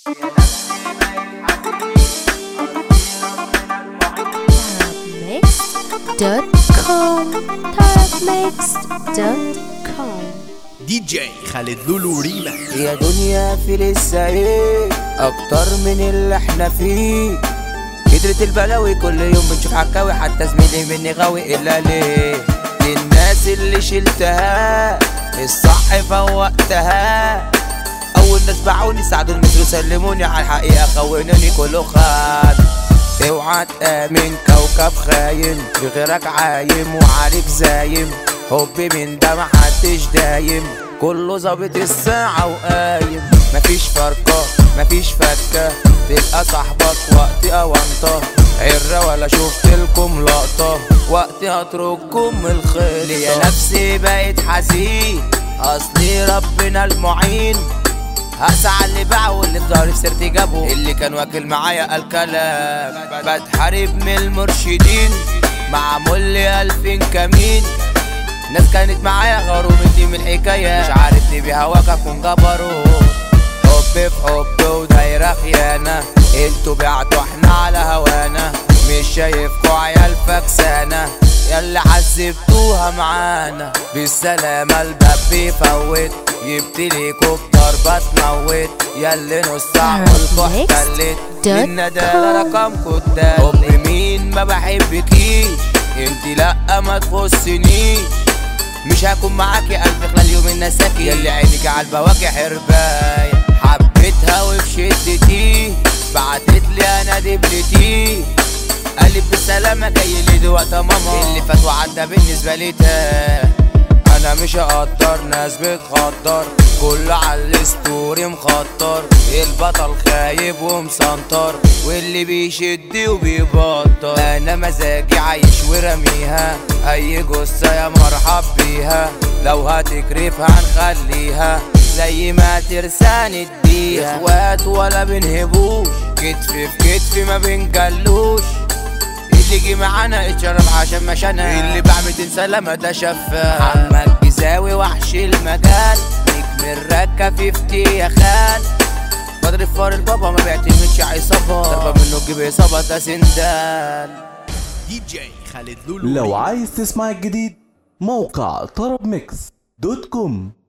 tarabmix.com دي جي خالد لولو ريما. يا دنيا في لسه ايه اكتر من اللي احنا فيه. كترة البلاوي كل يوم بنشوف حكاوي، حتى زميلي مني غاوي الا ليه للناس اللي شلتها الصح فوقتها. اول ناس باعوني ساعدوا المترو سلموني على الحقيقة خونوني كله خان. اوعى تآمن كوكب خاين بغيرك عايم وعليك زايم. حبي من ده محدش دايم، كله ظابط الساعة وقايم. مفيش فرقة مفيش فكة، تبقى صاحبك وقت أونطة عرة ولا شفتلكم لقطة وقت هترككم الخير. يا نفسي بقيت حزين أصلي ربنا المعين. هسعى اللي باعه واللي في ظهري في سيرتي جابه، اللي كان واكل معايا الكلام. بتحارب من المرشدين معمول لي 2000 كمين. ناس كانت معايا غرومتني من الحكاية، مش عارفني بهواك اكون جبروت. حب في حب ودايرة خيانة، انتوا بعتوا احنا على هوانا. مش شايفكوا عيال فكسانة ياللي عذبتوها معانا. بالسلامة الباب بيفوت، جبتليكوا بضربة تموت. ياللي نص ساعة قلتوا احتلت الندالة رقمكوا التالت. حب مين ما بحبكيش انتي لأ ما تخصنيش. مش هكون معاكي ألف خلال يوم النساكي. ياللي عينيكي عالبواكي حرباية، حبيتها وفي شدتي بعتتلي أنا دبلتي. قلب بالسلامة جايلي دلوقتي ماما، اللي فات وعدى بالنسبة لي تاه. أنا مش هقدر ناس بتخدر، كل عالستوري مخطر. البطل خايب ومسنطر، واللي بيشد وبيبطل. أنا مزاجي عايش ورميها، أي جثة يا مرحب بيها. لو هتكرفها هنخليها زي ما ترسان اديها. اخوات ولا بنهبوش، كتف في كتف ما بنجلوش. اللي جي معانا اتشرف عشان مشانا، اللي بعمل سلامة ده شفاف. محمد جزاوي وحش المجال، نجم الركة 50 يا خال. بضرب فار البابا ما بيعتمدش عصابة، ضربة منه تجيب إصابة ده سندال. دي جي خالد لولو لو ريما. عايز تسمع الجديد موقع tarabmix.com.